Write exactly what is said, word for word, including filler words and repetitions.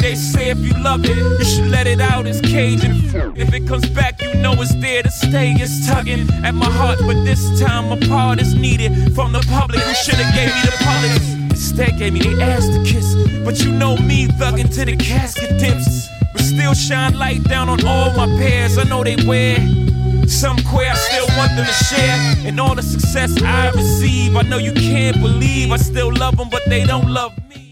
they say if you love it, you should let it out, it's caging. If it comes back, you know it's there to stay. It's tugging at my heart, but this time a part is needed from the public who should've gave me the politics. Instead gave me the ass to kiss. But you know me, thugging to the casket dips. But still shine light down on all my pairs. I know they wear some queer, I still want them to share. And all the success I receive, I know you can't believe I still love them, but they don't love me.